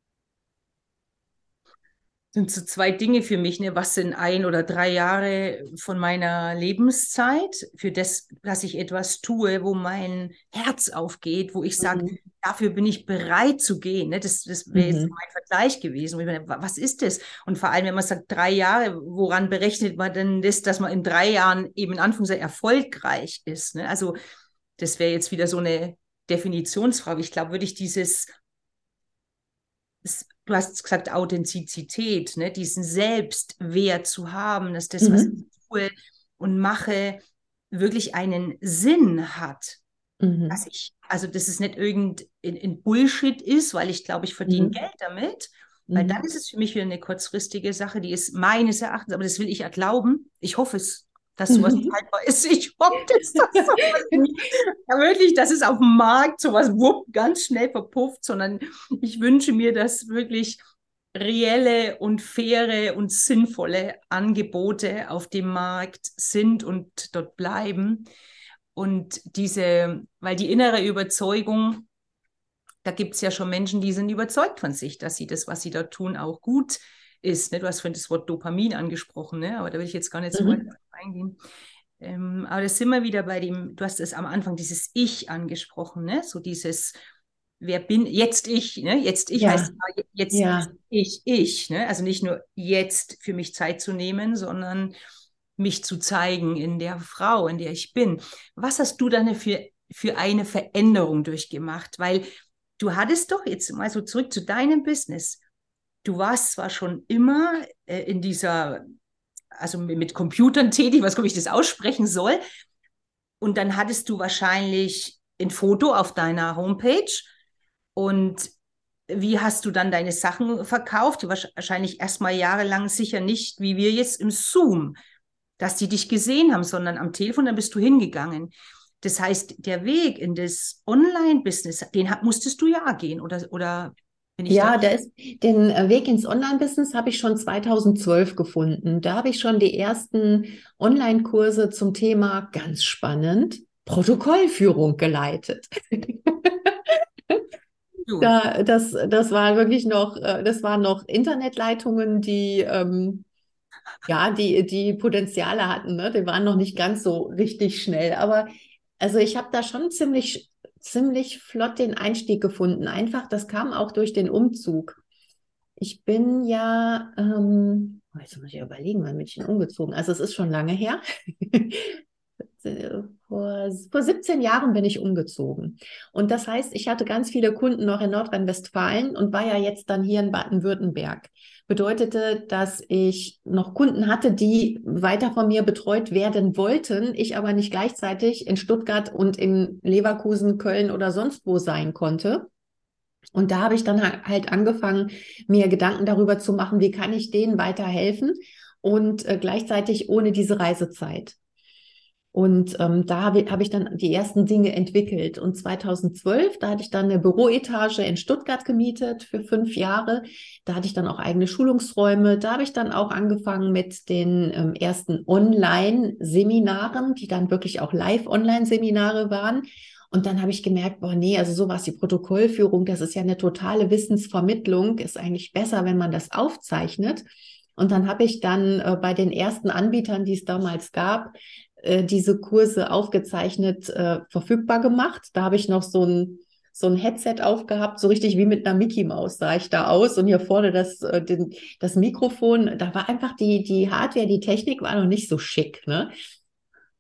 Sind so zwei Dinge für mich, ne? Was sind ein oder drei Jahre von meiner Lebenszeit für das, dass ich etwas tue, wo mein Herz aufgeht, wo ich sage, Mhm. dafür bin ich bereit zu gehen. Ne? Das, das wäre jetzt so Mhm. mein Vergleich gewesen. Und ich meine, was ist das? Und vor allem, wenn man sagt, drei Jahre, woran berechnet man denn das, dass man in drei Jahren eben in Anführungszeichen erfolgreich ist? Ne? Also das wäre jetzt wieder so eine Definitionsfrage. Ich glaube, würde ich dieses du hast gesagt, Authentizität, ne? Diesen Selbstwert zu haben, dass das, was ich Mhm. tue und mache, wirklich einen Sinn hat. Dass Mhm. ich, also dass es nicht irgendein Bullshit ist, weil ich glaube, ich verdiene Mhm. Geld damit, weil dann Mhm. ist es für mich wieder eine kurzfristige Sache, die ist meines Erachtens, aber das will ich ja glauben. Ich hoffe es, dass sowas nicht Mhm. haltbar ist. Ich hoffe, dass das sowas nicht, ja, wirklich, dass es auf dem Markt sowas wupp, ganz schnell verpufft, sondern ich wünsche mir, dass wirklich reelle und faire und sinnvolle Angebote auf dem Markt sind und dort bleiben. Und diese, weil die innere Überzeugung, da gibt es ja schon Menschen, die sind überzeugt von sich, dass sie das, was sie da tun, auch gut ist. Ne? Du hast vorhin das Wort Dopamin angesprochen, ne? Aber da will ich jetzt gar nicht so weit Mhm. eingehen. Ähm, aber das sind wir wieder bei dem, du hast es am Anfang, dieses Ich angesprochen, ne? So dieses, wer bin jetzt ich, ne? Jetzt ich heißt Ja, jetzt ja. ich, ich, ne? Also nicht nur jetzt für mich Zeit zu nehmen, sondern mich zu zeigen in der Frau, in der ich bin. Was hast du dann für, für eine Veränderung durchgemacht? Weil du hattest doch jetzt mal so zurück zu deinem Business. Du warst zwar schon immer äh, in dieser, also mit, mit Computern tätig, was, ob ich das aussprechen soll. Und dann hattest du wahrscheinlich ein Foto auf deiner Homepage. Und wie hast du dann deine Sachen verkauft? Wahrscheinlich erstmal jahrelang sicher nicht, wie wir jetzt im Zoom, dass die dich gesehen haben, sondern am Telefon, dann bist du hingegangen. Das heißt, der Weg in das Online-Business, den musstest du ja gehen, oder, oder bin ich da? Ja, da ist den äh, Weg ins Online-Business habe ich schon zweitausendzwölf gefunden. Da habe ich schon die ersten Online-Kurse zum Thema, ganz spannend, Protokollführung geleitet. Du. Da, das, das war wirklich noch, äh, das waren noch Internetleitungen, die, ähm, ja, die, die Potenziale hatten, ne? Die waren noch nicht ganz so richtig schnell. Aber also ich habe da schon ziemlich, ziemlich flott den Einstieg gefunden. Einfach, das kam auch durch den Umzug. Ich bin ja, ähm, oh, jetzt muss ich überlegen, wann bin ich denn umgezogen? Also es ist schon lange her. Vor, vor siebzehn Jahren bin ich umgezogen. Und das heißt, ich hatte ganz viele Kunden noch in Nordrhein-Westfalen und war ja jetzt dann hier in Baden-Württemberg. Bedeutete, dass ich noch Kunden hatte, die weiter von mir betreut werden wollten, ich aber nicht gleichzeitig in Stuttgart und in Leverkusen, Köln oder sonst wo sein konnte. Und da habe ich dann halt angefangen, mir Gedanken darüber zu machen, wie kann ich denen weiterhelfen und äh, gleichzeitig ohne diese Reisezeit. Und ähm, da habe hab ich dann die ersten Dinge entwickelt. Und zweitausendzwölf, da hatte ich dann eine Büroetage in Stuttgart gemietet für fünf Jahre. Da hatte ich dann auch eigene Schulungsräume. Da habe ich dann auch angefangen mit den ähm, ersten Online-Seminaren, die dann wirklich auch Live-Online-Seminare waren. Und dann habe ich gemerkt, boah, nee, also sowas, die Protokollführung, das ist ja eine totale Wissensvermittlung, ist eigentlich besser, wenn man das aufzeichnet. Und dann habe ich dann äh, bei den ersten Anbietern, die es damals gab, äh, diese Kurse aufgezeichnet äh, verfügbar gemacht. Da habe ich noch so ein, so ein Headset aufgehabt, so richtig wie mit einer Mickey Maus sah ich da aus. Und hier vorne das, äh, den, das Mikrofon, da war einfach die, die Hardware, die Technik war noch nicht so schick, ne?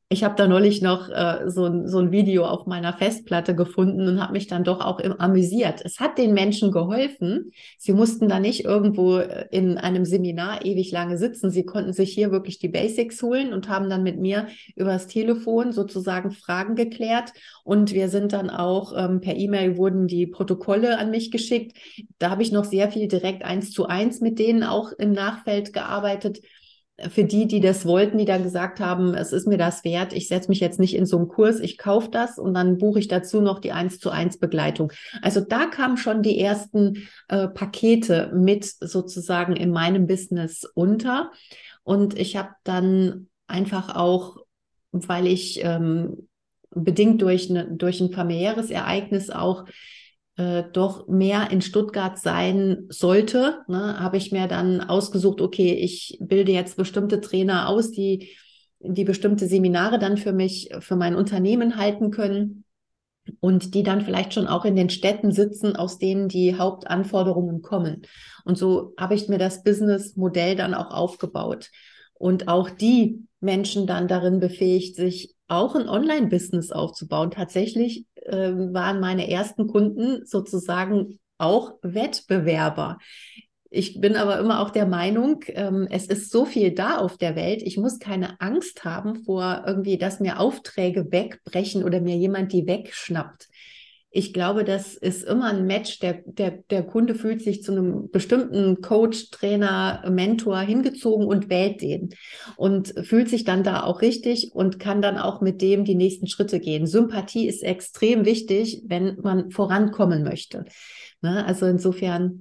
Ich habe da neulich noch äh, so, ein- so ein Video auf meiner Festplatte gefunden und habe mich dann doch auch im, amüsiert. Es hat den Menschen geholfen. Sie mussten da nicht irgendwo äh, in einem Seminar ewig lange sitzen. Sie konnten sich hier wirklich die Basics holen und haben dann mit mir übers Telefon sozusagen Fragen geklärt. Und wir sind dann auch ähm, per E-Mail wurden die Protokolle an mich geschickt. Da habe ich noch sehr viel direkt eins zu eins mit denen auch im Nachfeld gearbeitet. Für die, die das wollten, die dann gesagt haben, es ist mir das wert, ich setze mich jetzt nicht in so einen Kurs, ich kaufe das und dann buche ich dazu noch die eins zu eins Begleitung. Also da kamen schon die ersten äh, Pakete mit sozusagen in meinem Business unter. Und ich habe dann einfach auch, weil ich ähm, bedingt durch, ne, durch ein familiäres Ereignis auch äh, doch mehr in Stuttgart sein sollte, ne, habe ich mir dann ausgesucht, okay, ich bilde jetzt bestimmte Trainer aus, die, die bestimmte Seminare dann für mich, für mein Unternehmen halten können und die dann vielleicht schon auch in den Städten sitzen, aus denen die Hauptanforderungen kommen. Und so habe ich mir das Businessmodell dann auch aufgebaut und auch die Menschen dann darin befähigt, sich auch ein Online-Business aufzubauen. Tatsächlich äh, waren meine ersten Kunden sozusagen auch Wettbewerber. Ich bin aber immer auch der Meinung, ähm, es ist so viel da auf der Welt. Ich muss keine Angst haben vor irgendwie, dass mir Aufträge wegbrechen oder mir jemand die wegschnappt. Ich glaube, das ist immer ein Match. Der, der, der Kunde fühlt sich zu einem bestimmten Coach, Trainer, Mentor hingezogen und wählt den und fühlt sich dann da auch richtig und kann dann auch mit dem die nächsten Schritte gehen. Sympathie ist extrem wichtig, wenn man vorankommen möchte. Ne? Also insofern.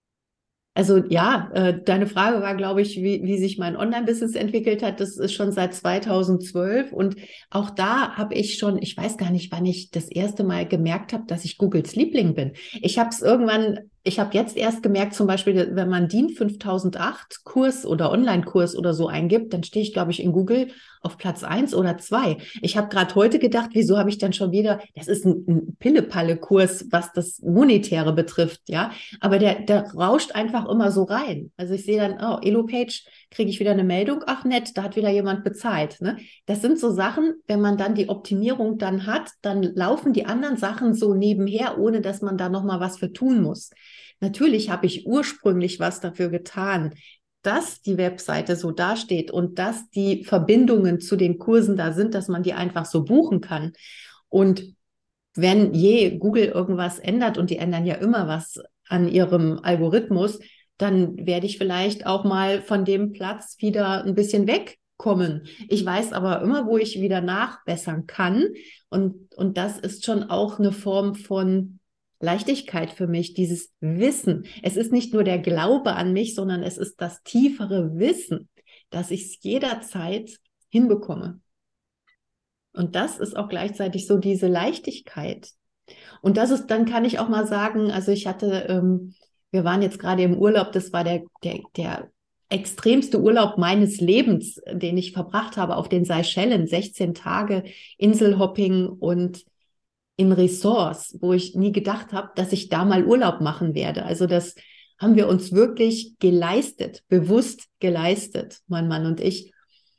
Also ja, äh, deine Frage war, glaube ich, wie, wie sich mein Online-Business entwickelt hat. Das ist schon seit zweitausendzwölf und auch da habe ich schon, ich weiß gar nicht, wann ich das erste Mal gemerkt habe, dass ich Googles Liebling bin. Ich habe es irgendwann, ich habe jetzt erst gemerkt, zum Beispiel, wenn man DIN fünftausendacht Kurs oder Online-Kurs oder so eingibt, dann stehe ich, glaube ich, in Google auf Platz eins oder zwei. Ich habe gerade heute gedacht, wieso habe ich dann schon wieder, das ist ein, ein Pille-Palle-Kurs, was das Monetäre betrifft, ja. Aber der, der rauscht einfach immer so rein. Also ich sehe dann, oh, Elo-Page, kriege ich wieder eine Meldung, ach nett, da hat wieder jemand bezahlt. Ne? Das sind so Sachen, wenn man dann die Optimierung dann hat, dann laufen die anderen Sachen so nebenher, ohne dass man da nochmal was für tun muss. Natürlich habe ich ursprünglich was dafür getan, dass die Webseite so dasteht und dass die Verbindungen zu den Kursen da sind, dass man die einfach so buchen kann. Und wenn je Google irgendwas ändert, und die ändern ja immer was an ihrem Algorithmus, dann werde ich vielleicht auch mal von dem Platz wieder ein bisschen wegkommen. Ich weiß aber immer, wo ich wieder nachbessern kann. Und, und das ist schon auch eine Form von Leichtigkeit für mich, dieses Wissen. Es ist nicht nur der Glaube an mich, sondern es ist das tiefere Wissen, dass ich es jederzeit hinbekomme. Und das ist auch gleichzeitig so diese Leichtigkeit. Und das ist, dann kann ich auch mal sagen, also ich hatte, ähm, wir waren jetzt gerade im Urlaub, das war der, der, der extremste Urlaub meines Lebens, den ich verbracht habe auf den Seychellen, sechzehn Tage Inselhopping und in Ressorts, wo ich nie gedacht habe, dass ich da mal Urlaub machen werde. Also das haben wir uns wirklich geleistet, bewusst geleistet, mein Mann und ich.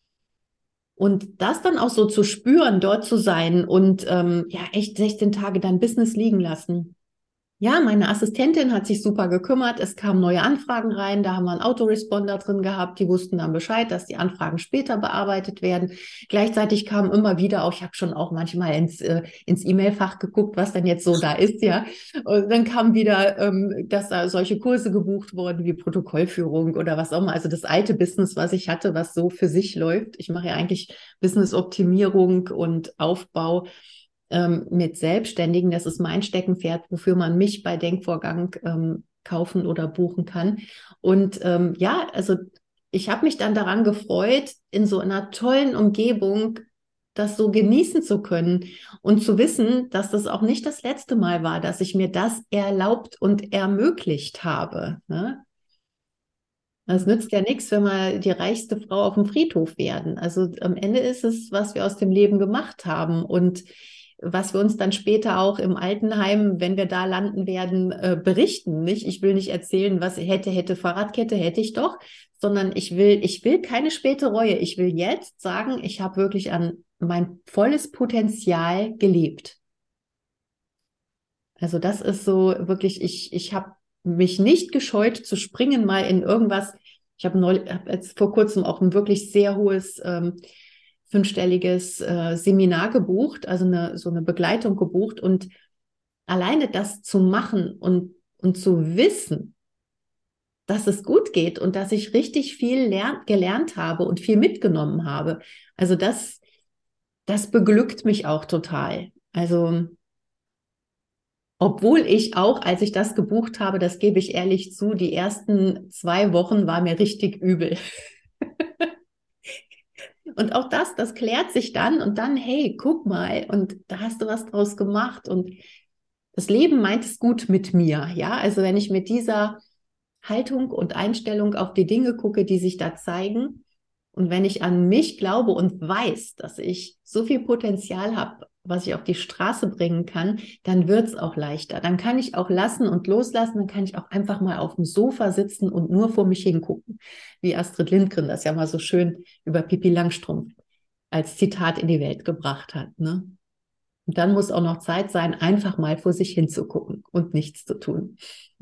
Und das dann auch so zu spüren, dort zu sein und ähm, ja, echt sechzehn Tage dann Business liegen lassen. Ja, meine Assistentin hat sich super gekümmert. Es kamen neue Anfragen rein. Da haben wir einen Autoresponder drin gehabt. Die wussten dann Bescheid, dass die Anfragen später bearbeitet werden. Gleichzeitig kamen immer wieder auch, ich habe schon auch manchmal ins, äh, ins E-Mail-Fach geguckt, was denn jetzt so da ist, ja. Und dann kam wieder, ähm, dass da solche Kurse gebucht wurden wie Protokollführung oder was auch immer. Also das alte Business, was ich hatte, was so für sich läuft. Ich mache ja eigentlich Business-Optimierung und Aufbau mit Selbstständigen. Das ist mein Steckenpferd, wofür man mich bei Denkvorgang ähm, kaufen oder buchen kann. Und ähm, ja, also ich habe mich dann daran gefreut, in so einer tollen Umgebung das so genießen zu können und zu wissen, dass das auch nicht das letzte Mal war, dass ich mir das erlaubt und ermöglicht habe. Ne? Es nützt ja nichts, wenn wir die reichste Frau auf dem Friedhof werden. Also am Ende ist es, was wir aus dem Leben gemacht haben und was wir uns dann später auch im Altenheim, wenn wir da landen werden, äh, berichten. Nicht? Ich will nicht erzählen, was hätte, hätte, Fahrradkette, hätte ich doch, sondern ich will, ich will keine späte Reue. Ich will jetzt sagen, ich habe wirklich an mein volles Potenzial gelebt. Also das ist so wirklich, ich, ich habe mich nicht gescheut zu springen mal in irgendwas. Ich habe hab jetzt vor kurzem auch ein wirklich sehr hohes ähm, fünfstelliges äh, Seminar gebucht, also eine, so eine Begleitung gebucht, und alleine das zu machen und, und zu wissen, dass es gut geht und dass ich richtig viel lern, gelernt habe und viel mitgenommen habe. Also das, das beglückt mich auch total. Also obwohl ich auch, als ich das gebucht habe, das gebe ich ehrlich zu, die ersten zwei Wochen war mir richtig übel. Und auch das, das klärt sich dann und dann, hey, guck mal, und da hast du was draus gemacht und das Leben meint es gut mit mir, ja. Also wenn ich mit dieser Haltung und Einstellung auf die Dinge gucke, die sich da zeigen, und wenn ich an mich glaube und weiß, dass ich so viel Potenzial habe, was ich auf die Straße bringen kann, dann wird es auch leichter. Dann kann ich auch lassen und loslassen, dann kann ich auch einfach mal auf dem Sofa sitzen und nur vor mich hingucken, wie Astrid Lindgren das ja mal so schön über Pippi Langstrumpf als Zitat in die Welt gebracht hat, ne? Und dann muss auch noch Zeit sein, einfach mal vor sich hinzugucken und nichts zu tun.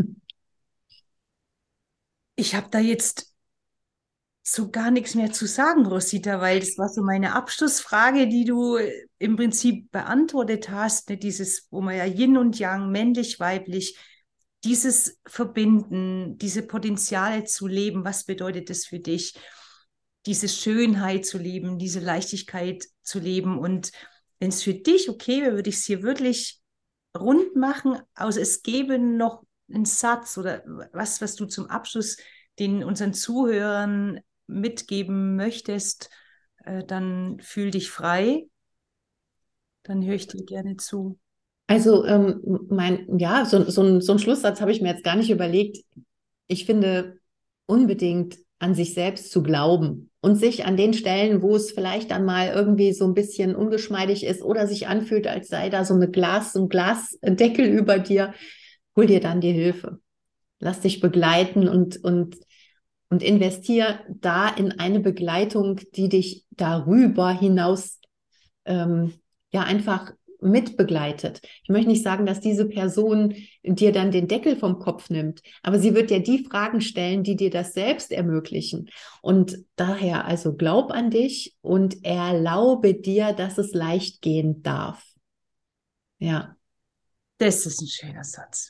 Ich habe da jetzt so gar nichts mehr zu sagen, Rosita, weil das war so meine Abschlussfrage, die du im Prinzip beantwortet hast, ne? Dieses, wo man ja Yin und Yang, männlich, weiblich, dieses Verbinden, diese Potenziale zu leben, was bedeutet das für dich? Diese Schönheit zu leben, diese Leichtigkeit zu leben. Und wenn es für dich okay wäre, würde ich es hier wirklich rund machen, außer es gäbe noch einen Satz oder was, was du zum Abschluss den unseren Zuhörern mitgeben möchtest, äh, dann fühl dich frei. Dann höre ich dir gerne zu. Also ähm, mein, ja, so, so, ein, so einen Schlusssatz habe ich mir jetzt gar nicht überlegt. Ich finde unbedingt an sich selbst zu glauben und sich an den Stellen, wo es vielleicht dann mal irgendwie so ein bisschen ungeschmeidig ist oder sich anfühlt, als sei da so eine Glas, so ein Glasdeckel über dir, hol dir dann die Hilfe. Lass dich begleiten und, und, und investier da in eine Begleitung, die dich darüber hinaus ähm, ja einfach mitbegleitet. Ich möchte nicht sagen, dass diese Person dir dann den Deckel vom Kopf nimmt, aber sie wird dir die Fragen stellen, die dir das selbst ermöglichen. Und daher also glaub an dich und erlaube dir, dass es leicht gehen darf. Ja. Das ist ein schöner Satz.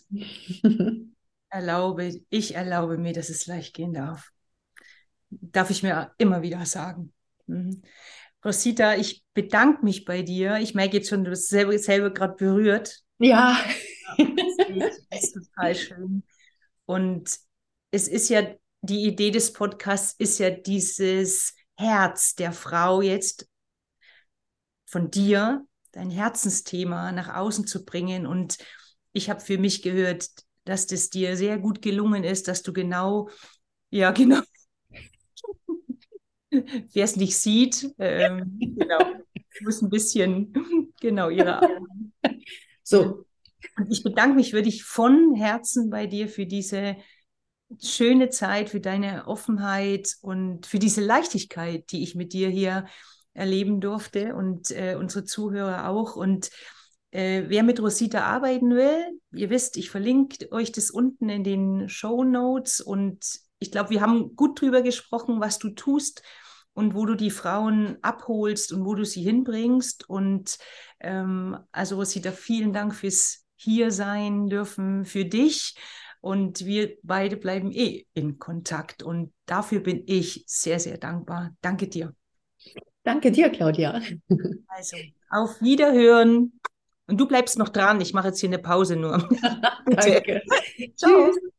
Erlaube, ich erlaube mir, dass es leicht gehen darf. Darf ich mir immer wieder sagen. Mhm. Rosita, ich bedanke mich bei dir. Ich merke jetzt schon, du bist selber, selber gerade berührt. Ja. Das ist total schön. Und es ist ja, die Idee des Podcasts ist ja dieses Herz der Frau jetzt von dir, dein Herzensthema nach außen zu bringen. Und ich habe für mich gehört, dass das dir sehr gut gelungen ist, dass du genau, ja, genau, wer es nicht sieht, ähm, genau, muss ein bisschen, genau, ihre Augen. So. Und ich bedanke mich wirklich von Herzen bei dir für diese schöne Zeit, für deine Offenheit und für diese Leichtigkeit, die ich mit dir hier erleben durfte und äh, unsere Zuhörer auch. Und äh, wer mit Rosita arbeiten will, ihr wisst, ich verlinke euch das unten in den Shownotes und ich glaube, wir haben gut drüber gesprochen, was du tust und wo du die Frauen abholst und wo du sie hinbringst. Und ähm, also Rosita, vielen Dank fürs hier sein dürfen für dich. Und wir beide bleiben eh in Kontakt. Und dafür bin ich sehr, sehr dankbar. Danke dir. Danke dir, Claudia. Also, auf Wiederhören. Und du bleibst noch dran. Ich mache jetzt hier eine Pause nur. Danke. Ciao. Tschüss.